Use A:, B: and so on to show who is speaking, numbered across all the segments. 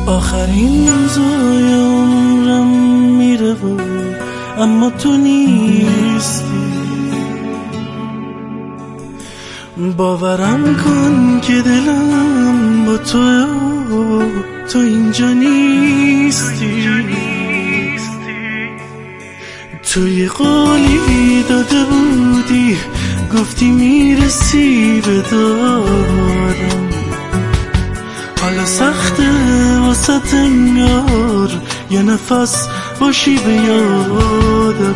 A: آخرین روزای عمرم میره و اما تو نیستی. باورم کن که دلم با تو اینجا نیستی. توی قولی داده بودی، گفتی میرسی به دارم. حالا سخته واسه انگار یه نفس باشی به یادم.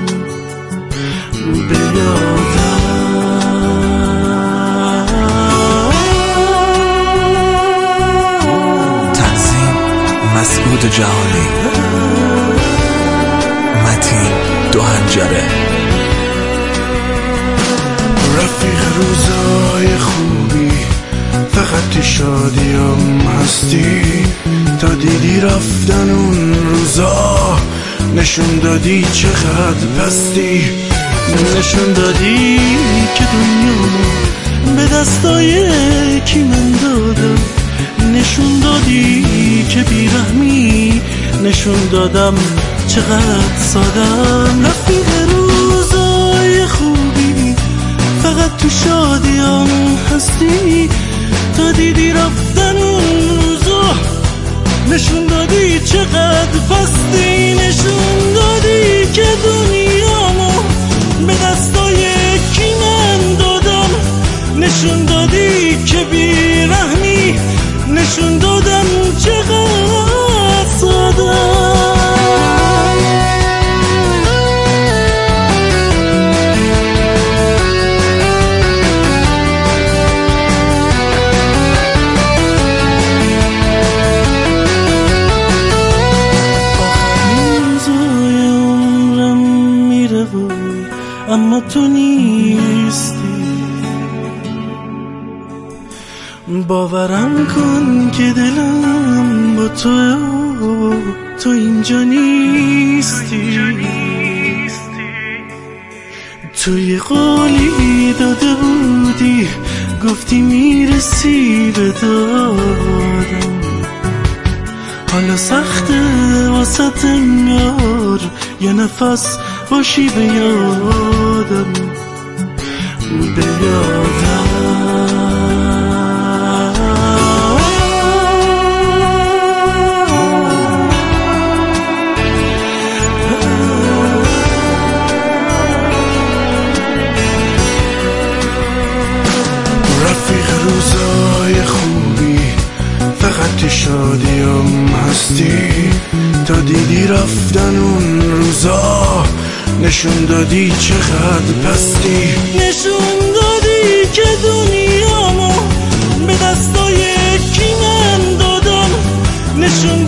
B: تنظیم مسعود جهانی، متین دوهنجره.
C: رفیق روزای خوبی فقط تو شادیم هستی. تا دیدی رفتن اون روزا، نشون دادی چقدر پستی.
A: نشون دادی که دنیامو به دستای کی من دادم. نشون دادی که بیرحمی، نشون دادم چقدر سادم. رفیق روزای خوبی فقط تو شادیم هستی. تا دیدی رفتن اون روزا، نشون دادی چقدر پستی. نشون دادی که دنیامو به دستای کی من دادم. نشون دادی که بیرحمی، نشون دادم چقدر سادم. اما تو نیستی. باورم کن که دلم با تو اینجا نیستی. توی قولی داده بودی، گفتی میرسی به دارم. حالا سخته واسه انگار یه نفس باشی به یادم.
C: رفیق روزای خوبی فقط تو شادیم هستی. تا دیدی رفتن اون روزا، نشون دادی چقدر پستی.
A: نشون دادی که دنیامو به دستای کی من دادم. نشون